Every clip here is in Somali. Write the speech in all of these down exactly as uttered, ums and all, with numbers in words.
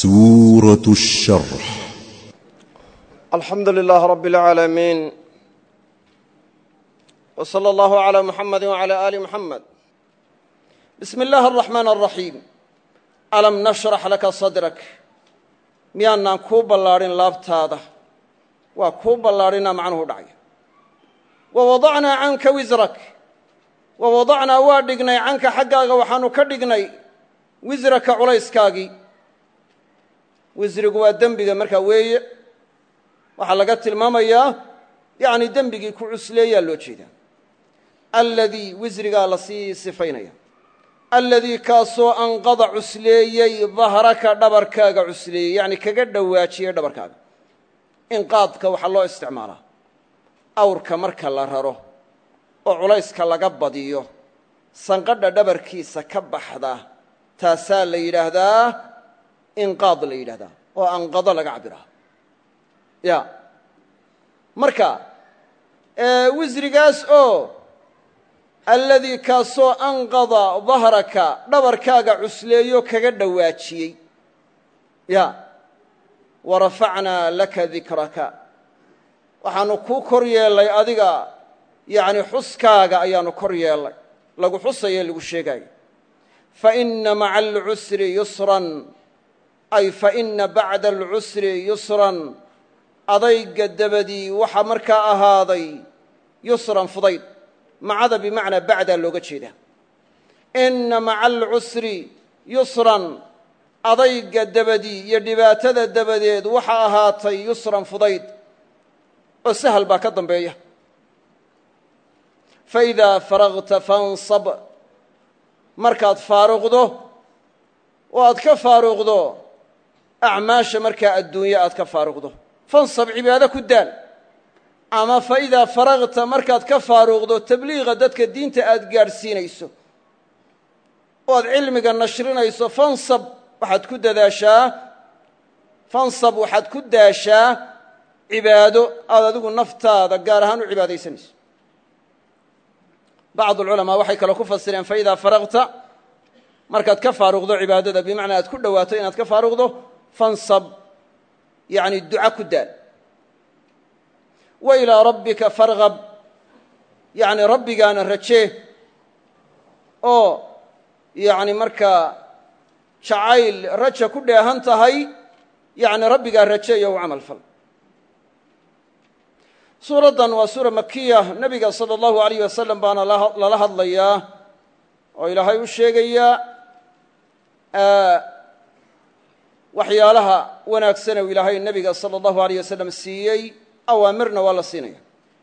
سورة الشرح. الحمد لله رب العالمين، وصلى الله على محمد وعلى آل محمد. بسم الله الرحمن الرحيم. ألم نشرح لك صدرك ميانا كوب اللارين لابتاده وكوب اللارين معنه دعي ووضعنا عنك وزرك ووضعنا وادقني عنك حقاق وحانو كدقني وزرك عليسكاقي. wisrigu waa dembiga markaa weeye waxaa laga tilmaamayaa yani dembigii ku cusleeyaa loo jeedaa. alladii wisrigaa la sii sifaynaya alladii kaasoo anqada cusleeyey dahraka dhabarkaaga cusleeyey yani kaga dhowaajiyey dhabarkaaga. inqaadka waxaa loo isticmaalaa awrka marka la raro oo culayska laga badiyo sanqadha dhabarkiisa ka baxda taasaa la yidhaahdaa inqaad la yidhahdaa oo anqado laga cabiraa. ya marka wisrigaas oo alladii kaasoo anqada dahraka dhabarkaaga cusleeyo kaga dhowaajiyey. ya warafacnaa laka dikraka waxaanu kuu kor yeellay adiga yani xuskaaga ayaanu kor yeellay lagu xusaye lagu sheegayo. faina maca alcusri yusran ay faina bacda alcusri yusran adayga dabadii waxaa markaa ahaaday yusran fudayd. macada bimacnaa bacdaa looga jeedaa. ina maca alcusri yusran adayga dabadii iyo dhibaatada dabadeed waxaa ahaatay yusran fudayd oo sahal baa ka dambeeya. faidaa faragta fansab markaad faaruqdo oo aad ka faaruqdo acmaasha markaa adduunye aad ka faaruqdo fansab cibaado ku daal. ama fa idaa faragta markaad ka faaruqdo tabliiqa dadka diinta aad gaadhsiinayso oo aad cilmiga nashrinayso fansab waxaad ku dadaashaa fansab waxaad ku daashaa cibaado aad adigu naftaada gaar ahaan u cibaadaysanayso. bacd alculamaa waxay kaloo ku fasireen fa idaa faragta markaad ka faaruqdo cibaadada bimacnaa aad ku dhowaato inaad ka faaruqdo fansab yani duca ku daal. wa ilaa rabbika fargab yani rabbigaana rajee oo yani markaa jacayl raja ku dheehan tahay yani rabbigaa rajeeyo u camal fal. suuraddan waa suura makiya nebiga sala allahu alayh wasalam baana lala hadlayaa oo ilaahay u sheegayaa waxyaalaha wanaagsan u ilaahay nebiga sala allahu alayh wasalam siiyey awaamirna waa la siinaya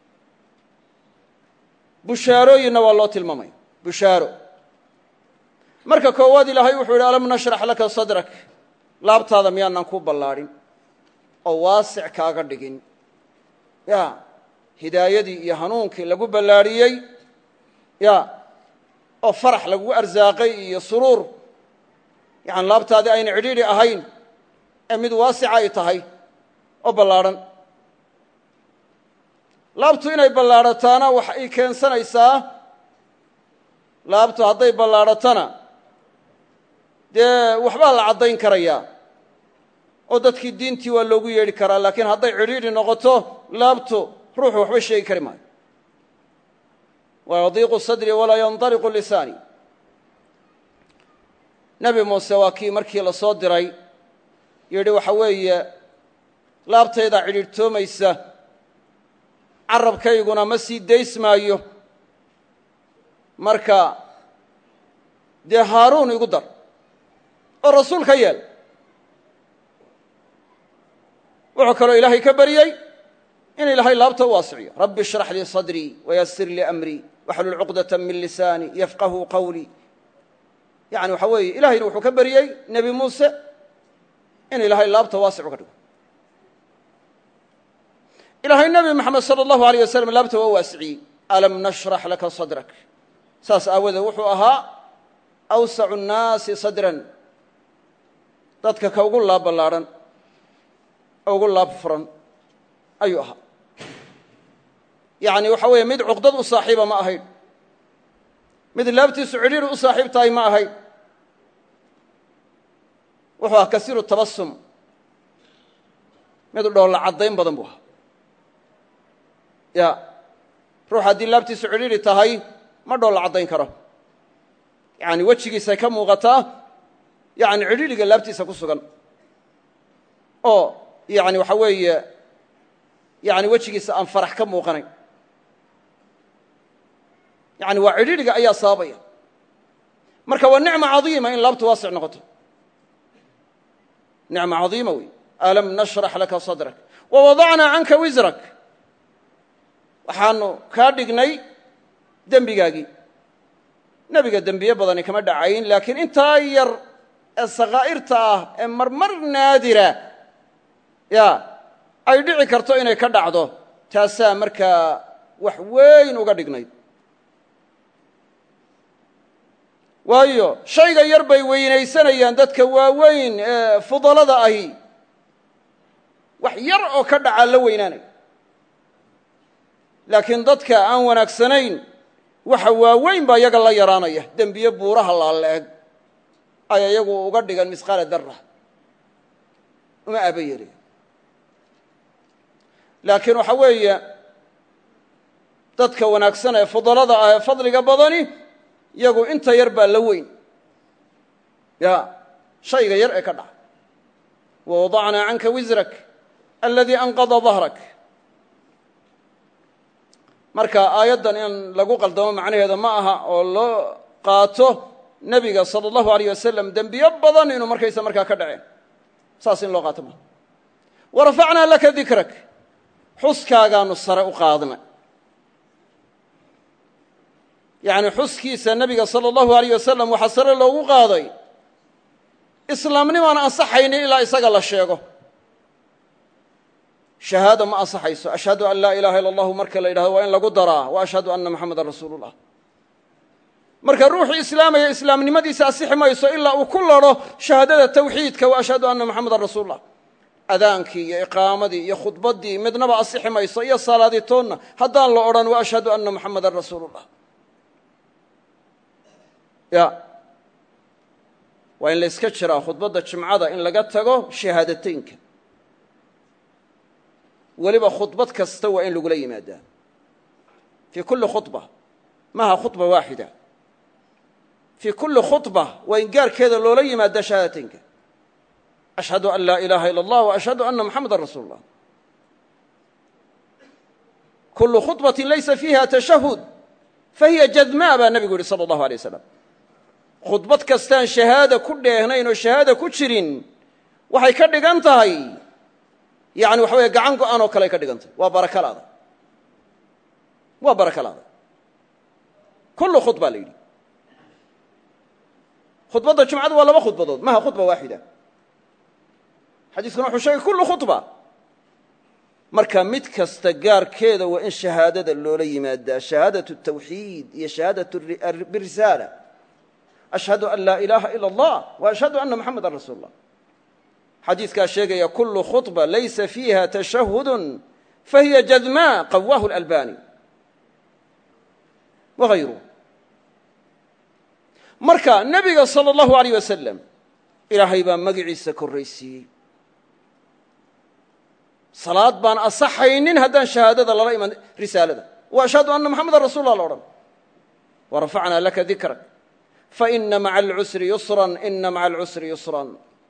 bushaarooyinna waa loo tilmaamaya bushaaro. marka koowaad ilaahay wuxuu yidhi alam nashrax laka sadrak laabtaada miyaanan ku ballaadhin oo waasic kaaga dhigin. ya hidaayadii iyo hanuunkii lagu ballaadhiyey ya oo farax lagu arsaaqay iyo suruur yani laabtaadii ayna cidhiidhi ahayn ee mid waasica ay tahay oo ballaadhan. laabtu inay ballaadhataana waxa ay keensanaysaa laabtu hadday ballaadhatana dee waxbaa la caddayn karayaa oo dadkii diintii waa loogu yeedhi karaa. laakiin hadday cidhiidhi noqoto laabtu ruuxu waxba sheegi kari maayo. wayadiiqu sadri walaa yandaliqu lisaani. nebi muuse waa kii markii la soo diray yidhi waxa weeye laabtaydaa cidhiidhtoomaysa carabkayguna ma sii daysmaayo marka dee haaruun igu dar oo rasuul ka yeel. wuxuu kaloo ilaahay ka baryey in ilaahay laabta u waasiciyo. rabbi ishrax lii sadrii wayasir lii amrii waxlul cuqdata min lisaani yafqahuu qawlii. yani waxa weeye ilahayna wuxuu ka baryey nebi muuse in ilaahay laabta waasic uga dhigo. ilaahay nebi moxamed sala allahu alayh wasalam laabta waa waasiciyey. alam nashrax laka sadrak saas aawadeed wuxuu ahaa awsacu nnaasi sadran dadka ka ugu laab ballaadhan oo ugu laab furan ayuu ahaa. yani waxa weeye mid cuqdad u saaxiiba ma ahayn, mid laabtiisu cidhiiri u saaxiib tahay ma ahayn. wuxuu ahaa kasiiru tabasum mid dhoolla caddayn badan buu ahaa ya ruux haddii laabtiisu cidhiidhi tahay ma dhoolla caddayn karo yacni wejigiisay ka muuqataa yacni cidhiidhiga laabtiisa ku sugan oo yacni waxa weeye yacni wejigiisa aan farax ka muuqanayn yacni waa cidhiidhiga ayaa sababaya marka waa nicma cadiima in laabtu waasic noqoto nicma cadiima wey alam nashrax laka sadrak wawadacnaa canka wisrak waxaanu kaa dhignay dembigaagii nebiga dembiye badani kama dhacayn laakiin intaa yar ee sakaa'irta ah ee marmar naadira ya ay dhici karto inay ka dhacdo taasaa markaa wax weyn uga dhignayd waayo shayga yar bay weynaysanayaan dadka waaweyn ee fudalada ahi wax yar oo ka dhacaa la weynaanaya laakiin dadka aan wanaagsanayn waxa waaweyn baa iyaga la yaraanaya dembiye buuraha laaleeg ay iyagu uga dhigan misqaala darra uma aaba yeelaya laakiin waxa weeye dadka wanaagsan ee fudalada ah ee fadliga badani iyagu inta yar baa la weyn ya shayga yar ee ka dhaca wawadacnaa canka wisrak aladii anqada dahrak marka aayaddan in lagu qaldamo macnaheeda ma aha oo loo qaato nebiga sala allahu alayh wasalam dembiyo badan inuu markaysa markaa ka dhaceen saas in loo qaato maaha warafacnaa laka dikrak xuskaagaanu sare u qaadnay yacni xuskiisa nebiga sala allahu alayh wasalam waxaa sare loogu qaaday islaamnimaan ansaxaynin ilaa isaga la sheego shahaada ma ansaxayso ashhadu an laa ilaha illa allahu marka la yidhahdo waa in lagu daraa wa ashhadu anna moxamedan rasuulu llah marka ruuxii islaamaya islaamnimadiisa asixi mayso ilaa uu ku ladho shahaadada tawxiidka wa ashhadu anna moxamedan rasuulu llah adaankii iyo iqaamadii iyo khudbaddii midnaba asixi mayso iyo salaaditoonna haddaan la odhan wa ashhadu anna moxamedan rasuulu llah ya waa in la yska jiraa khudbadda jimcada in laga tago shahaadateynka weliba khudbad kasta waa in lagula yimaadaa fii kulli khudba maaha khudba waaxida fii kulli khudba waa in gaarkeeda loola yimaadaa shahaadateynka ashhadu an laa ilaaha ila allah wa ashhadu anna moxamedan rasuulu llah kullu khudbatin laysa fiiha tashahud fahiya jadmaa baa nebigu yihi sala allahu alay wasalam khudbad kastaan shahaada ku dheehnayn oo shahaada ku jirin waxay ka dhigan tahay yani waxa weeye gacan go-aan oo kale ay ka dhigan tahay waa barakalaada waa barakalaada kullu khudba la yidhi khudbadda jumcadu waa laba khudbadood maha khudba waaxida xadiiskuna wuxuu sheegay kullu khudba marka mid kasta gaarkeeda waa in shahaadada loola yimaadaa shahaadatu tawxiid iyo shahaadatu birisaala ashhadu an laa ilaaha ila allah wa ashhadu anna moxamedan rasuulu llah xadiiskaa sheegaya kullu khudba laysa fiiha tashahudun fahiya jadmaa qawaahu lalbani wagayruh marka nebiga sala allahu alayh wasalam ilaahay baa magiciisa korraysiiyey salaad baan asaxaynin haddaan shahaadada lala iman risaalada wa ashhadu anna moxamedan rasul lah la odhan warafacnaa laka dikrak faina maca alcusri yusran ina maca alcusri yusran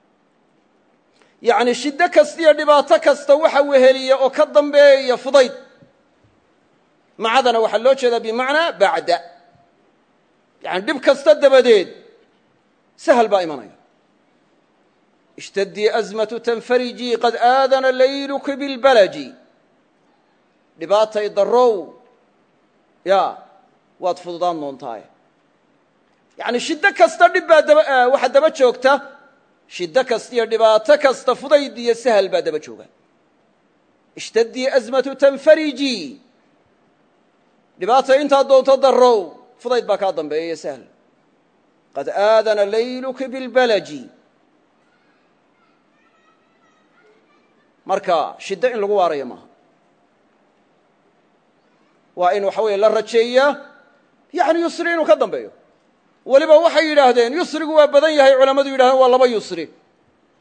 yacni shiddo kasta iyo dhibaato kasta waxa weheliya oo ka dambeeya fudayd macadana waxaa loo jeedaa bimacnaa bacda yani dhib kasta dabadeed sahal baa imanaya ishtadii azmatu tanfarijii qad aadana layluki bilbalaji dhibaatay darrow ya waad fududaan doontaaye yani shiddo kasta dhib baa daba waxa daba joogta shiddo kasta iyo dhibaato kasta fudayd iyo sahal baa daba jooga ishtadii azmatu tanfarijii dhibaatay intaad doonto darrow fudayd baa kaa dambeeya iyo sahl qad aadana layluki bilbalaji marka shiddo in lagu waarayo maaha waa in waxa weeye la rajeeyaa yani yusri inuu ka dambeeyo weliba waxay yidhaahdeen yusrigu waa badan yahay culammadu yidhahdeen waa laba yusri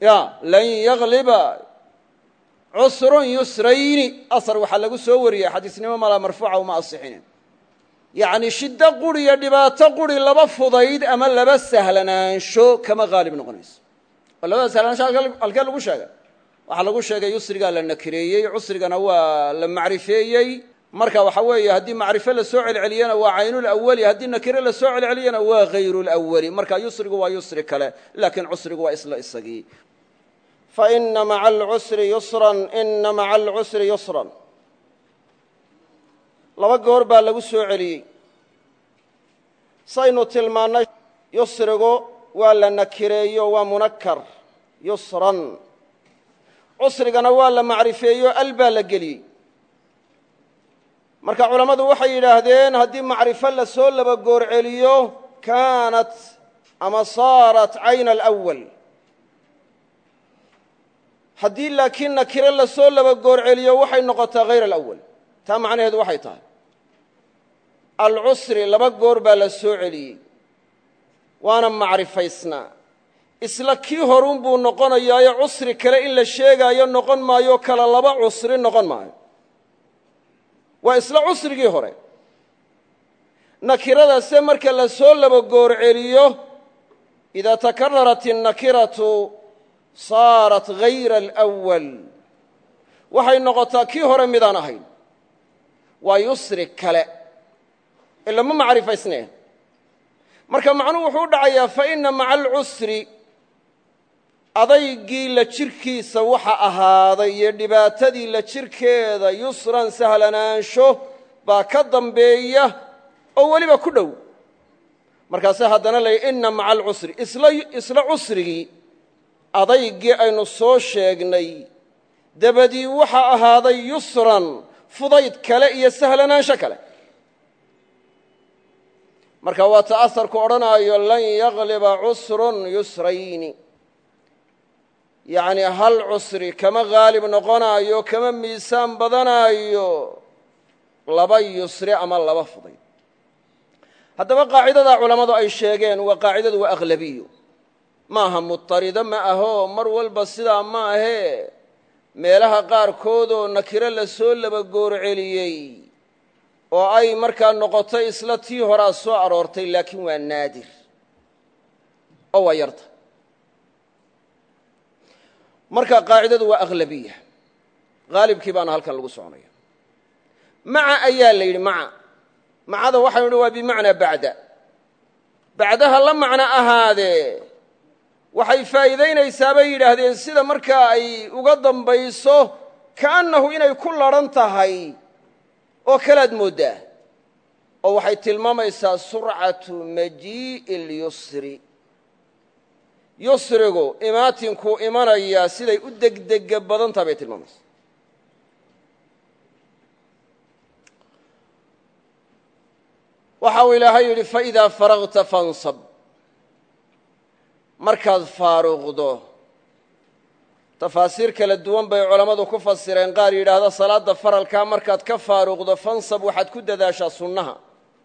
ya lan yagliba cusrun yusrayni asar waxaa lagu soo wariyey xadiisnimo malaa marfuuca uma asixinin yacni shiddo quri iyo dhibaato quri laba fudayd ama laba sahlanaansho kama haalib noqonayso oo labada sahlanaansho halkee lagu sheegay waxaa lagu sheegay yusrigaa la nakireeyey cusrigana waa la macrifeeyey marka waxa weeye haddii macrifo la soo celceliyana waa caynulawali haddii nakire la soo celceliyana waa hayrulawali marka yusrigu waa yusri kale laakiin cusrigu waa isla isagii faina maca alcusri yusran ina maca alcusri yusran laba goor baa lagu soo celiyey saynu tilmaannay yusrigu waa la nakireeyo waa munakar yusran cusrigana waa la macrifeeyo al baa la geliyey marka culammadu waxay yidhaahdeen haddii macrifo la soo laba goor celiyo kaanat ama saarat cayna alawal haddii laakiin nakire la soo laba goor celiyo waxay noqotaa hayr alawal taa macnaheedu waxay tahay alcusri laba goor baa la soo celiyey waana macrifaysnaa isla kii horun buu noqonayaayo cusri kale in la sheegaayo noqon maayo kala laba cusri noqon maayo waa isla cusrigii hore nakiradase marka la soo laba goor celiyo idaa takararat الnakiratu saarat hayra alأwal waxay noqotaa kii hore midaan ahayn waa yusri kale ilama macrifaysneen marka macnuhu wuxuu u dhacayaa faina maca alcusri adaygii la jirkiisa waxa ahaaday iyo dhibaatadii la jirkeeda yusran sahlanaansho baa ka dambeeya oo weliba ku dhow markaase haddana la yidhi inna maca alcusri isla cusrigii adaygii aynu soo sheegnay dabadii waxa ahaaday yusran fudayd kale iyo sahlanaansho kale marka waa ta'asarku odhanaayo lan yagliba cusrun yusrayni yacni hal cusri kama haalib noqonaayo kama miisaan badanaayo laba yusri ama laba fudayd haddaba qaacidada culammadu ay sheegeen waa qaacidadu waa aglabiyo maaha mutarido ma aho mar walba sidaa ma ahee meelaha qaarkoodoo nakiro la soo laba goor celiyey oo ay markaa noqotay isla tii horaa soo aroortay laakiin waa naadir oo waa yarta marka qaacidadu waa aglabiya haalibkii baana halkan lagu soconaya maca ayaa la yidhi maca macada waxaynu idhi waa bimacnaa bacda bacdaha la macno ahaadee waxay faa'iidaynaysaa bay yidhaahdeen sida markaa ay uga dambayso ka'annahu inay ku ladhan tahay oo kalaad mooddaa oo waxay tilmaamaysaa surcatu majii'i اlyusri yusrigu imaatinkuu imanayaa siday u degdega badantaha bay tilmaamaysaa waxa uu ilaahay yidhi faidaa faragta fansab markaad faaruqdo tafaasiir kala duwan bay culammadu ku fasireen qaar yidhaahda salaadda faralkaa markaad ka faaruqdo fansab waxaad ku dadaashaa sunnaha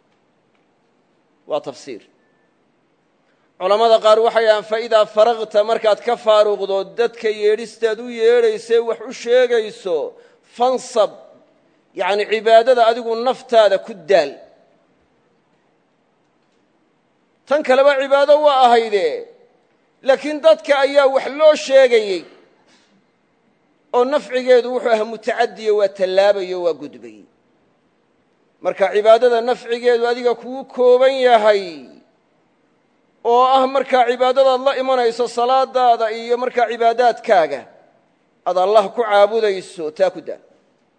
waa tafsiir culammada qaar waxay dhahaan faidaa faragta markaad ka faaruqdo dadka yeedhistaad u yeedhaysee wax u sheegayso fansab yacni cibaadada adigu naftaada ku daal tan kaleba cibaado waa ahayde laakiin dadka ayaa wax loo sheegayey oo nafcigeedu wuxuu ahaa mutacadiyo waa tallaabayo waa gudbayey marka cibaadada nafcigeedu adiga kugu kooban yahay oo ah markaa cibaadadaad la imanayso salaadaada iyo markaa cibaadaadkaaga aad allah ku caabudayso taa ku daa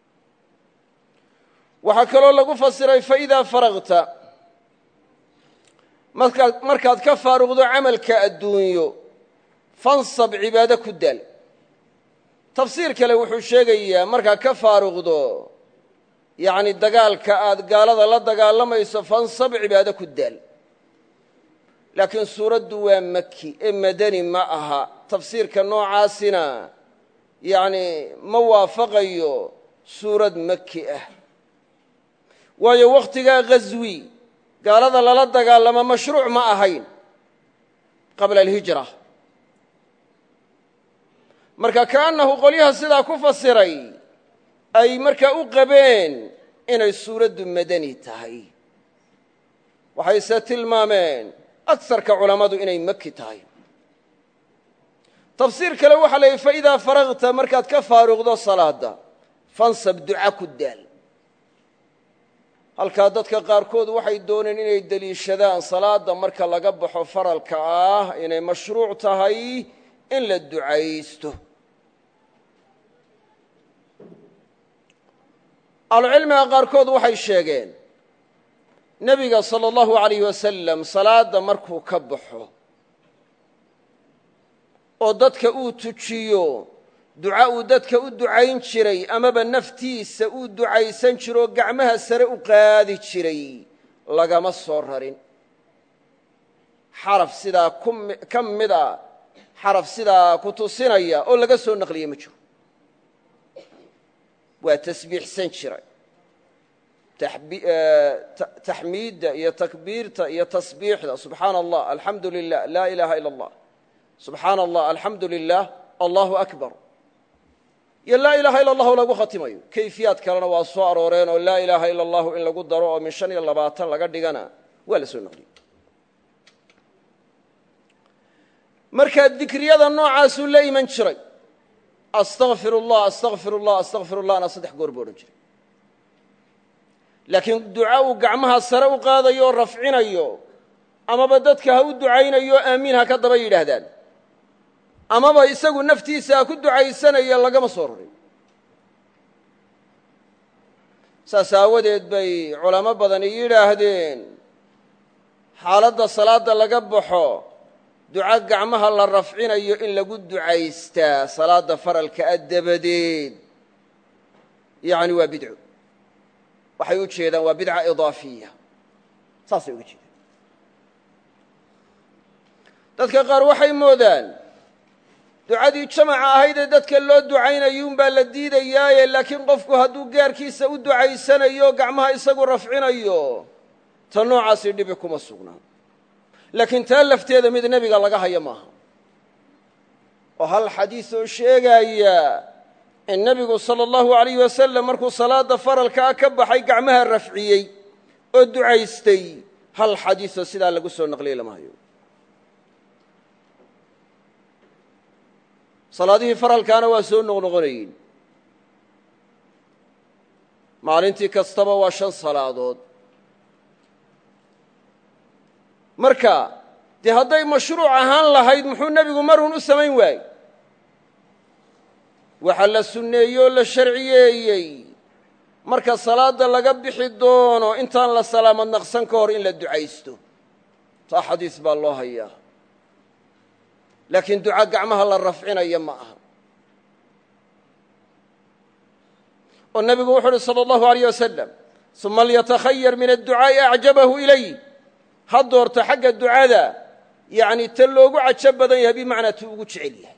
waxaa kaloo lagu fasiray faidaa faragta markaad ka faaruqdo camalka adduunyo fansab cibaado ku daal tafsiir kale wuxuu sheegayaa markaad ka faaruqdo yacni dagaalka aad gaalada la dagaalamayso fansab cibaado ku daal laakiin suuraddu waa maki ee madani ma aha tafsiirka noocaasina yacni ma waafaqayo suurad maki ah waayo wakhtigaa ghaswi gaalada lala dagaalamo mashruuc ma ahayn qabla alhijra marka kaannahu qolyaha sidaa ku fasiray ay markaa u qabeen inay suuraddu madani tahay waxayse tilmaameen agsarka culammadu inay maki tahay tafsiir kale waxaa la yidhi faidaa faragta markaad ka faaruqdo salaadda fansab duca ku daal halkaa dadka qaarkood waxay dooneen inay deliishadaan salaadda marka laga baxo faralka ah inay mashruuc tahay in la ducaysto ahlucilmiga qaarkood waxay sheegeen nebiga sala allahu alayh wasalam salaadda markuu ka baxo oo dadka uu tujiyo duca uu dadka u ducayn jiray amaba naftiisa uu ducaysan jiro oo gacmaha sare u qaadi jiray lagama soo rarin xaraf sidaa ka mid a xaraf sidaa ku tusinaya oo laga soo naqliye ma jiro waa tasbiixsan jiray taxmiidda iyo takbiirta iyo tasbiixda subxaana allah alxamdu lilah laa ilaaha ila allah subxaana allah alxamdu lilah allahu akbar iyo laa ilaaha ila allahu lagu khatimayo kayfiyaad kalena waa soo arooreen oo laa ilaaha ila allahu in lagu daro oo min shan iyo labaatan laga dhigana waa la soo naqliyey markaa dikriyada noocaasuu la iman jiray astaqfir اllah astaqfir اllah astaqfir اllahna saddex goor buu odhan jiray laakiin duca uu gacmaha sare u qaadayo o rafcinayo amaba dadka ha u ducaynayo aamiin ha ka daba yidhaahdaan amaba isagu naftiisa ha ku ducaysanaya lagama soo rarin saas aawadeed bay culamo badani yidhaahdeen xaaladda salaadda laga baxo duca gacmaha la rafcinayo in lagu ducaystaa salaadda faralka a dabadeed yacni waa bidco waxay u jeedaan waa bidca idaafiya saasay uga jeedaan dadka qaar waxay moodaan ducadii jamaca ahaydee dadka loo ducaynayuunbaa la diidayaaye laakiin qofku hadduu gaarkiisa u ducaysanayo gacmaha isagu rafcinayo ta noocaasi dhibi kuma sugnaa laakiin taa lafteeda mid nebiga laga haya maaha oo hal xadiis oo sheegaya in nebigu sala allahu alayh wasalam markuu salaadda faralkaa ka baxay gacmaha rafciyey oo ducaystay hal xadiisoo sidaa lagu soo naqliyey lama hayo salaadihii faralkaana waa soo noqnoqonayiin maalintii kastaba waa shan salaadood marka dee hadday mashruuc ahaan lahayd muxuu nebigu marun u samayn waayey waxaa la sunneeyey oo la sharciyeeyey marka salaadda laga bixi doono intaan la salaamad naqsan ka hor in la ducaysto taa xadiis baa loo hayaa laakiin duca gacmaha la rafcinaya ma aha oo nebigu wuxuu uhi salى اllahu alayh wasalam uma lyatakhayar min adducaa'i acjabahu ilay ha doorto xagga ducada yani ta loogu cajo badan yahay bimacnaa tu ugu jecel yahay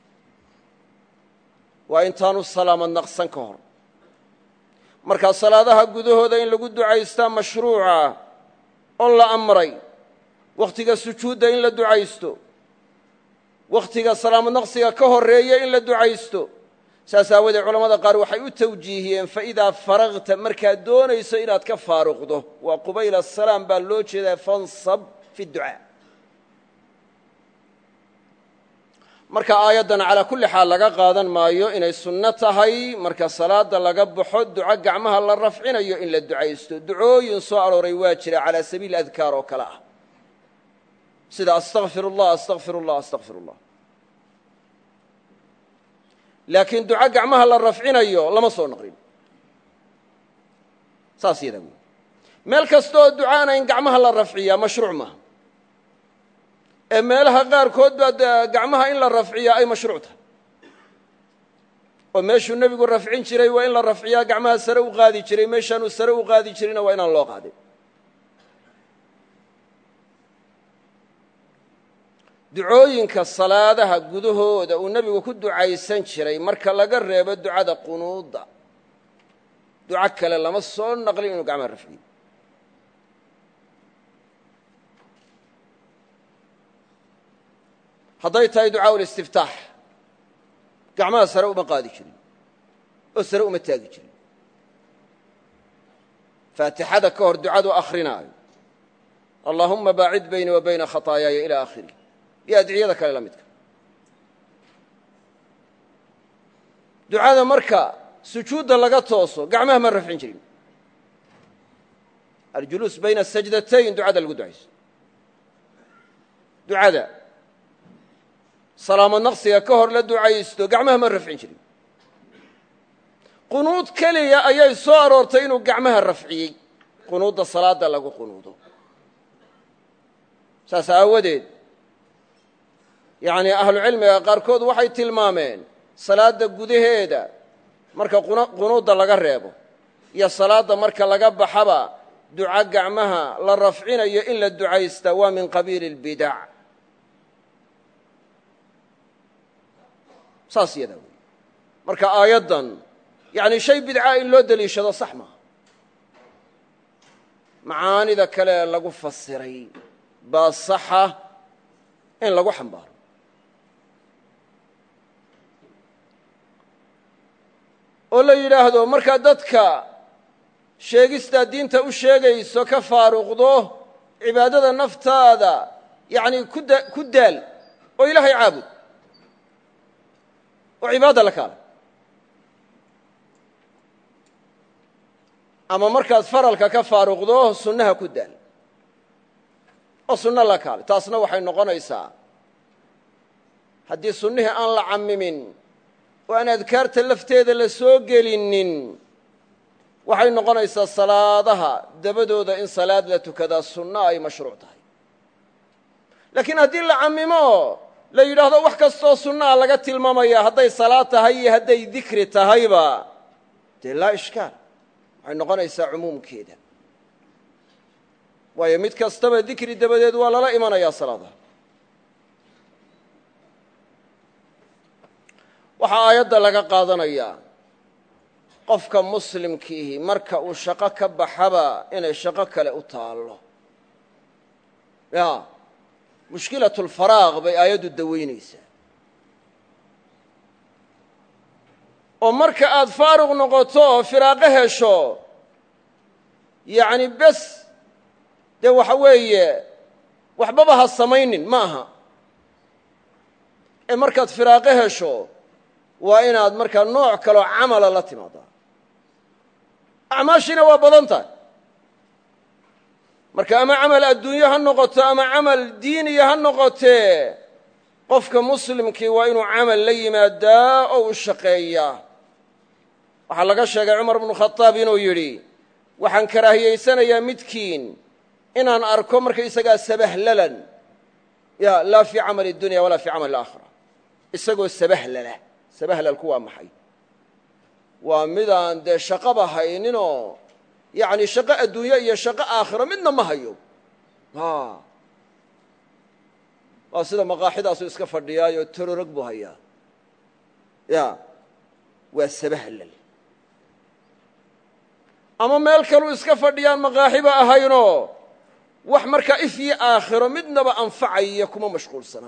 waa intaanu salaamad naqsan ka hor markaa salaadaha gudahooda in lagu ducaystaa mashruuca oo la amray wakhtiga sujuudda in la ducaysto wakhtiga salaamad naqsiga ka horeeya in la ducaysto saas aawadeed culamada qaar waxay u tawjiihiyeen faidaa faragta markaad doonayso inaad ka faaruqdo waa qubayla asalaam baa loo jeedaa fansab fi ducaa marka aayaddan calaa kulli xaal laga qaadan maayo inay sunno tahay marka salaada laga baxo duco gacmaha la rafcinayo in la ducaysto ducooyin soo arooray waa jira calaa sabiili adkaar oo kale ah sida astaqfir اllah astaqfir اllah astaqfir اllah laakiin duco gacmaha la rafcinayo lama soo naqlin saas yadaa wey meel kastaoo ducaana in gacmaha la rafciyaa mashruuc maaha ee meelaha qaarkood baa gacmaha in la rafciyaa ay mashruuc tahay oo meeshuu nebigu rafcin jiray waa in la rafciyaa gacmaha sare u qaadi jiray meeshaanuu sare u qaadi jirayna waa inaan loo qaadin ducooyinka salaadaha gudahooda uu nebigu ku ducaysan jiray marka laga reebo ducada qunuudda duco kale lama soo naqlin inuu gacmaha rafciyo hadday tahay ducaa ulistiftaax gacmaha sare uma qaadi jirin oo sare uma taagi jirin faatixada ka hor ducadu akhrinaayo allaahumma baacid baynii wa bayna khataayaaya ilaa aakhirih iyo adciyada kale la midka ducada marka sujuudda laga tooso gacmaha ma rafcin jirin aljuluus bayna asajdatayn ducada lagu ducayso ducada salaamo naqsiga ka hor la ducaysto gacmaha ma rafcin jirin qunuud keliya ayay soo aroortay inuu gacmaha rafciyey qunuudda salaadda lagu qunuudo saas aawadeed yacnii ahlucilmiga qaarkood waxay tilmaameen salaadda gudaheeda marka qunuudda laga reebo iyo salaadda marka laga baxaba duco gacmaha la rafcinayo in la ducaysta waa min qabiili اlbidac saas yadaa wey marka aayaddan yacni shay bidcaa in loo deliishado sax maaha macaanida kale lagu fasiray baa saxa in lagu xambaaro oo la yidhaahdo markaa dadka sheegistaa diinta u sheegayso ka faaruqdo cibaadada naftaada yacnii kuda ku daal oo ilaahay caabud oo cibaadda la kaala ama markaad faralka ka faaruqdo sunnaha ku daal oo sunno la kaale taasna waxay noqonaysaa haddii sunnihii aan la cammimin oo aan adkaarta lafteeda la soo gelinin waxay noqonaysaa salaadaha dabadooda in salaad la tukadaa sunno ay mashruuc tahay laakiin haddii la cammimo la yidhaahdo wax kastoo sunnaha laga tilmaamaya hadday salaad tahay iyo hadday dikri tahayba dee laa ishkaal waxay noqonaysaa cumuumkeeda waayo mid kastaba dikri dabadeed waa lala imanayaa salaadaha waxaa aayadda laga qaadanayaa qofka muslimkiihi marka uu shaqo ka baxaba inay shaqo kale u taallo ya mushkilatulfaraaq bay aayaddu dawaynaysaa oo marka aad faaruq noqoto oo firaaqo hesho yacni bes dee waxa weeye waxbaba ha samaynin ma aha ee markaad firaaqo hesho waa inaad markaa nooc kaloo camala la timaadaa acmaashiina waa badan tahay marka ama camal adduunyo ha noqoto ama camal diiniya ha noqotee qofka muslimkii waa inuu camal la yimaadaa oo u shaqeeyaa waxaa laga sheegay cumar bnu khadaab inuu yidhi waxaan karaahiyaysanayaa midkiin inaan arko markaysagaa sabahlalan ya laa fii camali اdunya walaa fii camali اlaakhira isagoo sabahlala sabahlalku waa maxay waa midaan dee shaqaba hayninoo yacni shaqo adduunyo iyo shaqo aakhiro midna ma hayo waa sida maqaaxidaasuu iska fadhiyaayo tororog buu hayaa ya waa sabahlal ama meel kaluu iska fadhiyaan maqaaxiba ahaynoo wax markaa if iyo aakhiro midnaba anfacaya kuma mashquulsana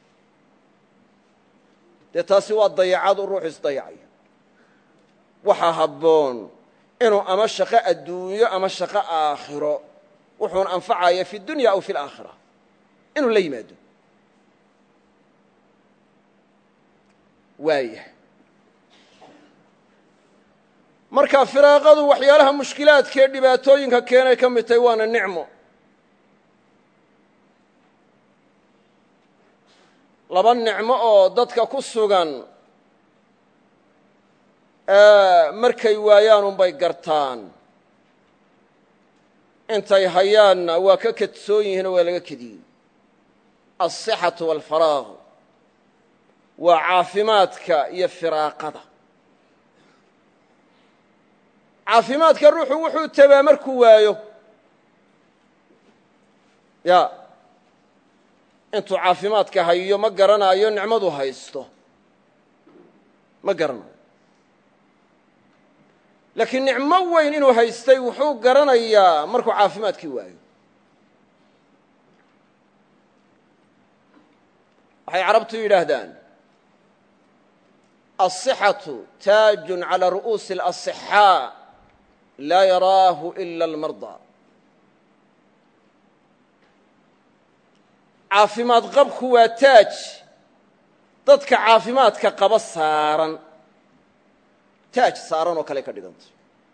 dee taasi waa dayacad u ruux isdayacaya waxaa habboon inuu ama shaqo adduunyo ama shaqo aakhiro wuxuun anfacaya fi dunya aw fi alaakhira inuu la yimaado waayah marka firaaqadu waxyaalaha mushkilaadkaee dhibaatooyinka keenay ka mid tahay waana nicmo laba nicmo oo dadka ku sugan markay waayaan unbay gartaan intay hayaanna waa ka kadsoon yihiinoo waa laga kediyey alsixatu waalfaraaq waa caafimaadka iyo firaaqada caafimaadka ruuxu wuxuu tabaa markuu waayo ya intuu caafimaadka hayo ma garanaayo nicmadu haysto ma garanayo laakiin nicmo weyn inuu haystay wuxuu garanayaa markuu caafimaadkii waayo waxay carabtu yidhaahdaan الصحة تاج على رؤوس الأصحاء laa yaraahu إila الmarضى caafimaad qabku waa taaj dadka caafimaadka qaba saaran taaj saaran oo kale ka dhiganta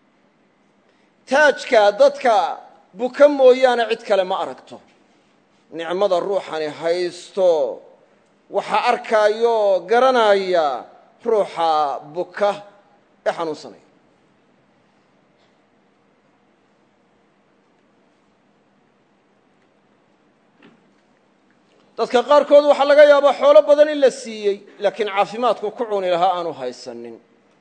taajka dadka buka mooyaane cid kale ma aragto nicmada ruuxani haysto waxaa arkaayo garanaya ruuxa buka ee xanuunsanaya dadka qaarkood waxaa laga yaabaa xoolo badan in la siiyey laakiin caafimaadku ku cuni lahaa aanu haysanin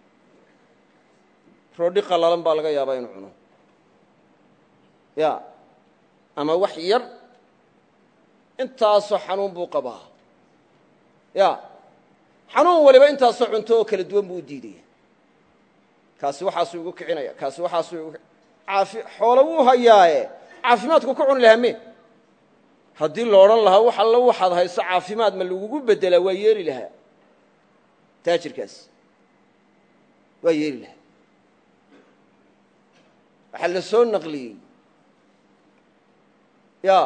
roodhi qallalan baa laga yaabaa inuu cuno ya ama wax yar intaasoo xanuun buu qabaa ya xanuun waliba intaasoo cunto oo kala duwan buu u diidaya kaasi waxaasuu igu kicinaya kaasi waxaasuu igu caafi xoolo wuu hayaaye caafimaadku ku cuni lahaa me haddii la odhan lahaa wax alla waxaad hayso caafimaad ma lagugu beddelaa waa yeeli lahaa taajirkaas waa yeeli lahaa waxaa la soo naqliyey ya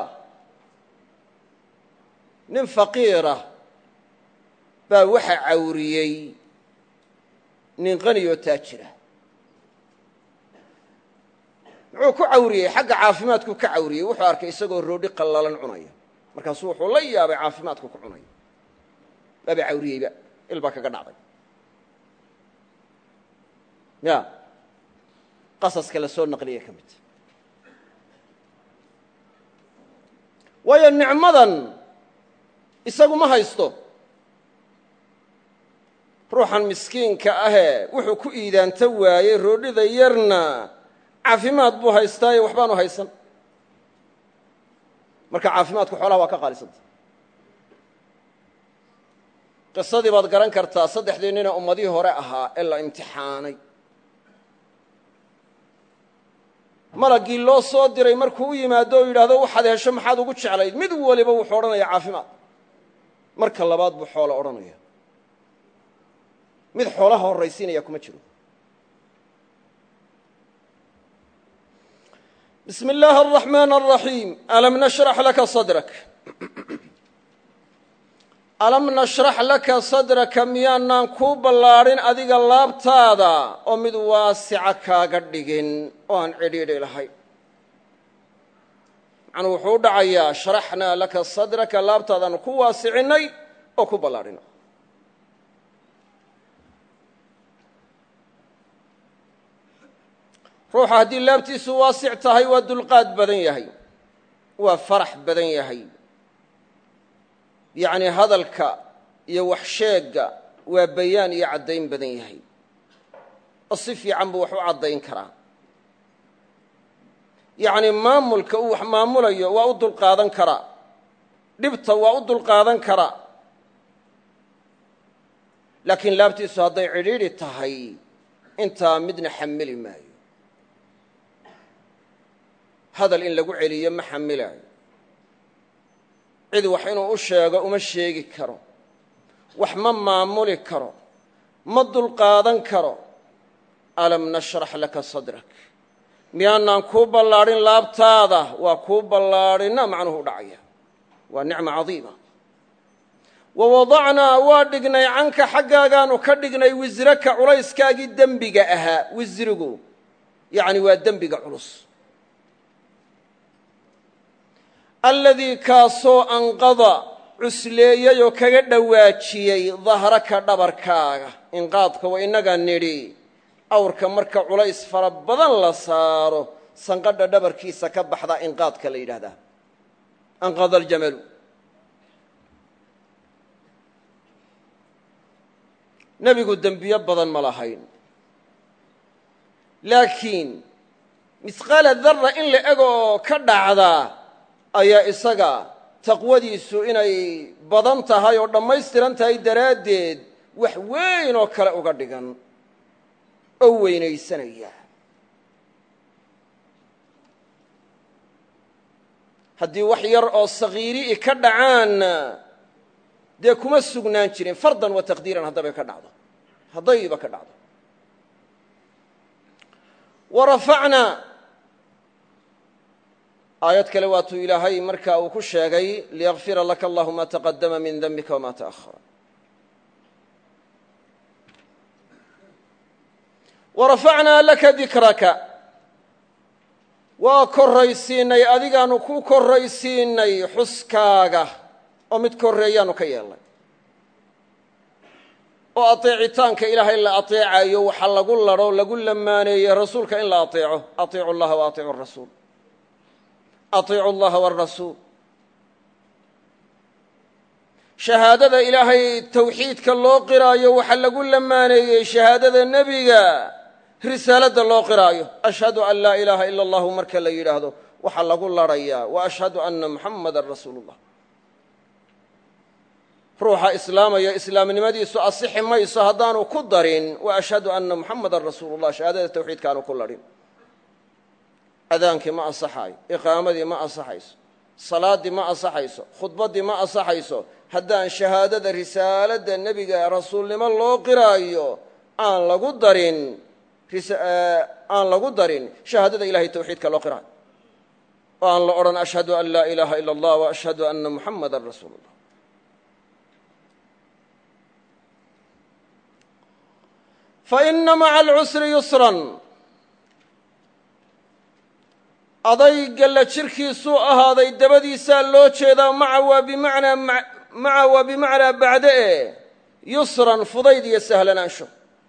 nin faqiirah baa waxa cawriyey nin qaniyoo taajirah muxuu ku cawriyey xagga caafimaadku ka cawriyey wuxuu arkay isagoo roodhi qallalan cunaya markaasuu wuxuu la yaabay caafimaadku ku cunaya waaba cawriyeyba il baa kaga dhacday ya qasaska la soo naqliya ka mid waayo nicmadan isagu ma haysto ruuxan miskiinka ahee wuxuu ku iidaanta waayey roodhida yarna caafimaad buu haystaaye waxbaanu haysan marka caafimaadku xoolaha waa ka qaalisanta qisadii baad garan kartaa saddexdii nina ummadihii hore ahaa ee la imtixaanay malaggii loo soo diray markuu u yimaado oo yidhaahdo waxaad hesho maxaad ugu jeclayd mid waliba wuxuu odhanaya caafimaad marka labaad buu xoolo odhanaya mid xoolaha horraysiinaya kuma jiro بسم الله الرحمن الرحيم ألم نشرح لك صدرك ألم نشرح لك صدرك ميانان كو بلارين أديق اللابتادا ومد واسعك قدقين وان عديد لهي عن وحود عيا شرحنا لك صدرك اللابتادا كو واسعني وكو بلارين ruuxa haddii laabtiisu waasic tahay waa dulqaad badan yahay waa farax badan yahay yacnii hadalka iyo wax sheegga waa bayaan iyo caddayn badan yahay oo si fiican buu wax u caddayn karaa yacnii maamulka uu wax maamulayo waa u dulqaadan karaa dhibta waa u dulqaadan karaa laakiin laabtiisu hadday cidhiidhi tahay intaa midna xamili maayo hadal in lagu celiyo ma xamilaayo cid wax inuu u sheego uma sheegi karo wax ma maamuli karo ma dulqaadan karo alam nashrax laka sadrak miyaanaan kuu ballaadhin laabtaada waa kuu ballaadhina macnuhu u dhacaya waa nicmo cadiima wa wadacnaa waa dhignay canka xaggaagaanu ka dhignay wisraka culayskaagii dembiga ahaa wisrigu yacni waa dembiga culus alladii kaasoo anqada cusleeyey oo kaga dhowaajiyey dahraka dhabarkaaga inqaadka wa innaga nidhi awrka marka culays fara badan la saaro sanqadha dhabarkiisa ka baxda inqaadka la yidhaahdaa anqada aljamalu nebigu dembiyo badan ma lahayn laakiin misqaala darra in la ego oo ka dhacdaa ayaa isaga taqwadiisu inay badan tahay oo dhammaystiran tahay daraaddeed wax weyn oo kale uga dhigan oo weynaysanaya haddii wax yar oo sagiiri'i ka dhacaanna dee kuma sugnaan jirin fardan wa taqdiiran haddabay ka dhacdo haddayba ka dhacdo warafacnaa aayad kale waatuu ilaahay marka uu ku sheegay liyakfira laka allahu ma taqadama min dembika wama ta'ahara warafacnaa laka dikraka waa korraysiinay adigaanu ku korraysiinay xuskaaga oo mid korreeyaanu ka yeelnay oo ateecitaanka ilaahay la ateecayo waxa lagu ladho lagu lamaaneeyey rasuulka in la ateeco atiicu allaha wa atiicu rasuul atiicu allaha warasuul shahaadada ilaahay tawxiidka loo qiraayo waxa lagu lamaaneeyey shahaadada nebiga risaaladda loo qiraayo ashhadu an laa ilaaha ila allahu marka la yidhaahdo waxaa lagu ladhayaa wa ashhadu anna muxammadan rasuulullah ruuxa islaamaya islaamnimadiisu asixi mayso haddaanu ku darin wa ashhadu anna muxammadan rasuulullah shahaadada tawxiidkaanu ku ladhin adaankii ma ansaxaayo iqaamadii ma ansaxayso salaaddii ma ansaxayso khudbaddii ma ansaxayso haddaan shahaadada risaaladda nebiga rasuulnimo loo qiraayo aan lagu darin aan lagu darin shahaadada ilahay tawxiidka loo qiraayo oo aan la odhan ashhadu an laa ilaaha ila allah wa ashhadu anna muxammadan rasuulullah faina maca alcusri yusran adayga la jirkiisuu ahaaday dabadiisaa loo jeedaa maca waa bimacnaa maca waa bimacnaa bacde e yusran fudayd iyo sahlanaansho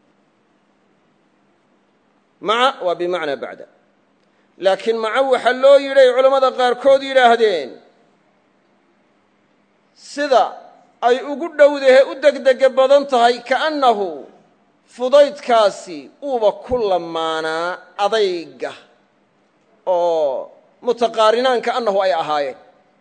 maca waa bimacnaa bacda laakiin maca waxaa loo yidhay culammada qaarkood yidhaahdeen sida ay ugu dhowdahe u degdega badan tahay kaannahu fudaydkaasi uuba ku lamaanaa adayga oo mutaqaarinaan kaannahu ay ahaayeen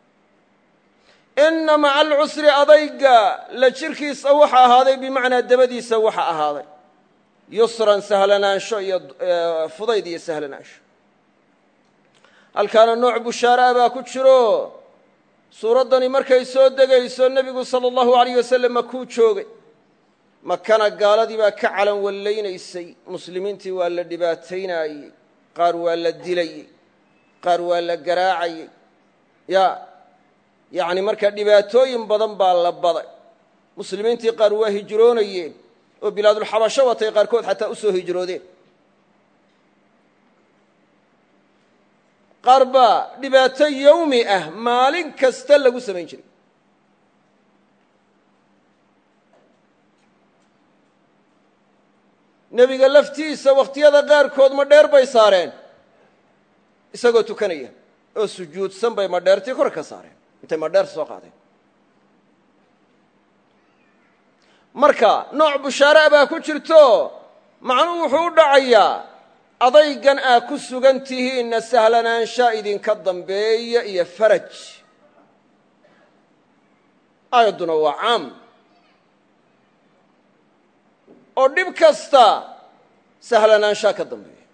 inna maca alcusri adayga la jirkiisa waxa ahaaday bimacnaa dabadiisa waxa ahaaday yusran sahlanaansho iyo fudayd iyo sahlanaansho halkaana nooc bushaara baa ku jiro suuraddani markay soo degayso nebigu sala allahu alayh wasalam makuu joogay makana gaaladii baa ka calan wallaynaysay muslimiintii waa la dhibaataynaayey qaar waa la dilayey qaar waa la garaacayey ya yacni markaa dhibaatooyin badan baa la baday muslimiintii qaar waa hijroonayeen oo bilaadulxabasho watay qaarkood xataa u soo hijroodeen qaar baa dhibaato yowmi ah maalin kasta lagu samayn jiray nebiga laftiisa wakhtiyada qaarkood madheer bay saareen isagoo tukanaya oo sujuudsan bay madheertii kor ka saareen intay madheerta soo qaadeen marka nooc bushaara baa ku jirto macnuhu wuxuu u dhacayaa adaygan aa ku sugan tihiinna sahlanaansha idinka dambeeya iyo faraj aayadduna waa caam oo dhib kasta sahlanaanshaa ka dambeeya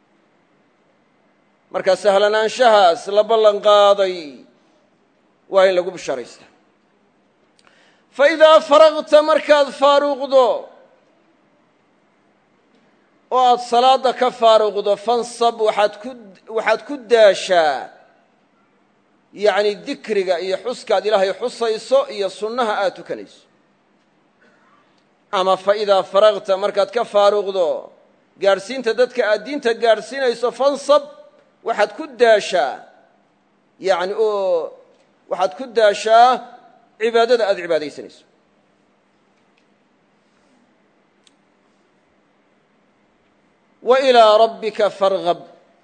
markaa sahlanaanshahaas la ballan qaaday waa in lagu bishaaraystaa fa idaa faragta markaad faaruqdo oo aad salaadda ka faaruqdo fansab waxaad ku waxaad ku daashaa yacni dikriga iyo xuskaad ilaahay xusayso iyo sunnaha aad tukanayso ama fa idaa faragta markaad ka faaruqdo gaadhsiinta dadka aad diinta gaadhsiinayso fansab waxaad ku daashaa yacni oo waxaad ku daashaa cibaadada aad cibaadaysanayso wa ilaa rabbika fargab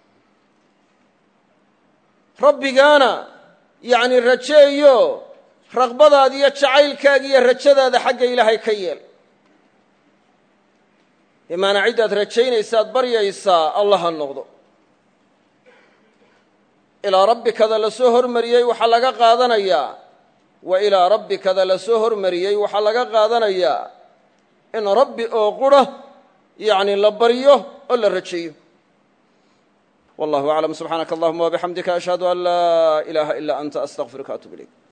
rabbigaana yacni rajeeyo raqbadaada iyo jacaylkaaga iyo rajadaada xagga ilaahay ka yeel bimaanaa ciddaad rajaynaysaad baryaysaa allah ha noqdo ilaa rabbikada la soo hormariyey waxaa laga qaadanayaa wa ilaa rabbikada la soo hormariyey waxaa laga qaadanayaa in rabbi oo qura yacni la baryo oo la rajeeyo wallahu aclam subxaanaka allahuma wabixamdika ashhadu an laa ilaaha ilaa anta astaqfiruka atub ilayk